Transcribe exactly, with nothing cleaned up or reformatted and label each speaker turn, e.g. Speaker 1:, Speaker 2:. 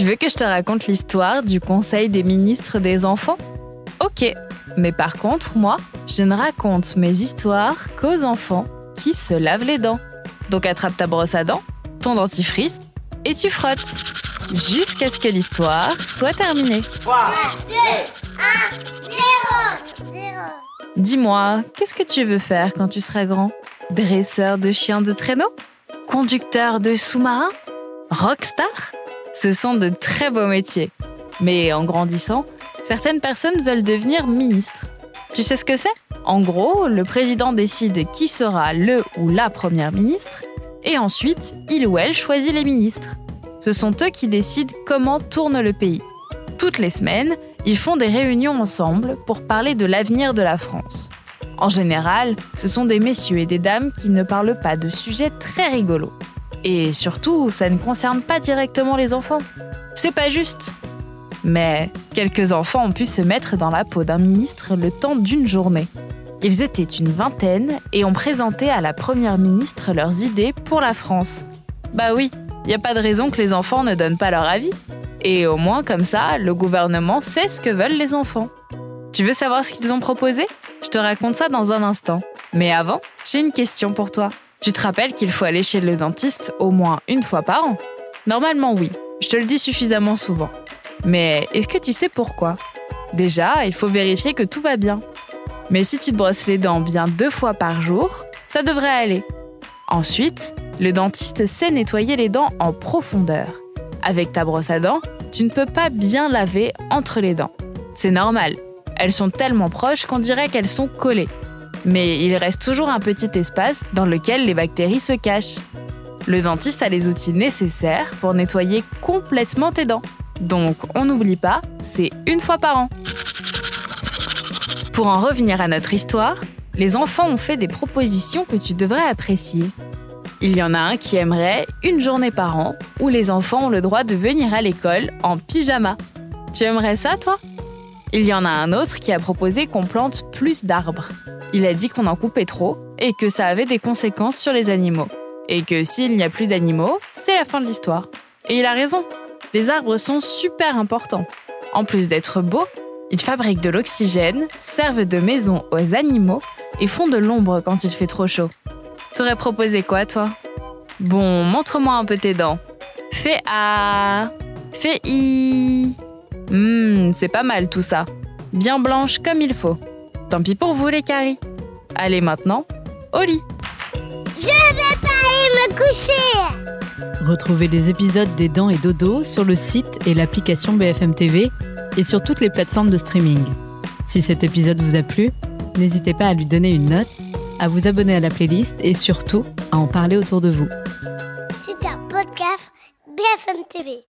Speaker 1: Tu veux que je te raconte l'histoire du Conseil des ministres des enfants ? Ok, mais par contre, moi, je ne raconte mes histoires qu'aux enfants qui se lavent les dents. Donc attrape ta brosse à dents, ton dentifrice et tu frottes jusqu'à ce que l'histoire soit terminée.
Speaker 2: trois, deux, un, zéro.
Speaker 1: Dis-moi, qu'est-ce que tu veux faire quand tu seras grand ? Dresseur de chiens de traîneau ? Conducteur de sous-marin ? Rockstar ? Ce sont de très beaux métiers. Mais en grandissant, certaines personnes veulent devenir ministres. Tu sais ce que c'est ? En gros, le président décide qui sera le ou la première ministre et ensuite, il ou elle choisit les ministres. Ce sont eux qui décident comment tourne le pays. Toutes les semaines, ils font des réunions ensemble pour parler de l'avenir de la France. En général, ce sont des messieurs et des dames qui ne parlent pas de sujets très rigolos. Et surtout, ça ne concerne pas directement les enfants. C'est pas juste. Mais quelques enfants ont pu se mettre dans la peau d'un ministre le temps d'une journée. Ils étaient une vingtaine et ont présenté à la première ministre leurs idées pour la France. Bah oui, il n'y a pas de raison que les enfants ne donnent pas leur avis. Et au moins comme ça, le gouvernement sait ce que veulent les enfants. Tu veux savoir ce qu'ils ont proposé ? Je te raconte ça dans un instant. Mais avant, j'ai une question pour toi. Tu te rappelles qu'il faut aller chez le dentiste au moins une fois par an ? Normalement oui, je te le dis suffisamment souvent. Mais est-ce que tu sais pourquoi ? Déjà, il faut vérifier que tout va bien. Mais si tu te brosses les dents bien deux fois par jour, ça devrait aller. Ensuite, le dentiste sait nettoyer les dents en profondeur. Avec ta brosse à dents, tu ne peux pas bien laver entre les dents. C'est normal, elles sont tellement proches qu'on dirait qu'elles sont collées. Mais il reste toujours un petit espace dans lequel les bactéries se cachent. Le dentiste a les outils nécessaires pour nettoyer complètement tes dents. Donc, on n'oublie pas, c'est une fois par an. Pour en revenir à notre histoire, les enfants ont fait des propositions que tu devrais apprécier. Il y en a un qui aimerait une journée par an où les enfants ont le droit de venir à l'école en pyjama. Tu aimerais ça, toi ? Il y en a un autre qui a proposé qu'on plante plus d'arbres. Il a dit qu'on en coupait trop et que ça avait des conséquences sur les animaux. Et que s'il n'y a plus d'animaux, c'est la fin de l'histoire. Et il a raison. Les arbres sont super importants. En plus d'être beaux, ils fabriquent de l'oxygène, servent de maison aux animaux et font de l'ombre quand il fait trop chaud. T'aurais proposé quoi, toi ? Bon, montre-moi un peu tes dents. Fais A. Fais I. Hum, c'est pas mal tout ça. Bien blanche comme il faut. Tant pis pour vous les caries. Allez maintenant, au lit.
Speaker 2: Je vais pas aller me coucher.
Speaker 3: Retrouvez les épisodes des Dents et Dodo sur le site et l'application B F M T V et sur toutes les plateformes de streaming. Si cet épisode vous a plu, n'hésitez pas à lui donner une note, à vous abonner à la playlist et surtout à en parler autour de vous.
Speaker 2: C'est un podcast B F M T V.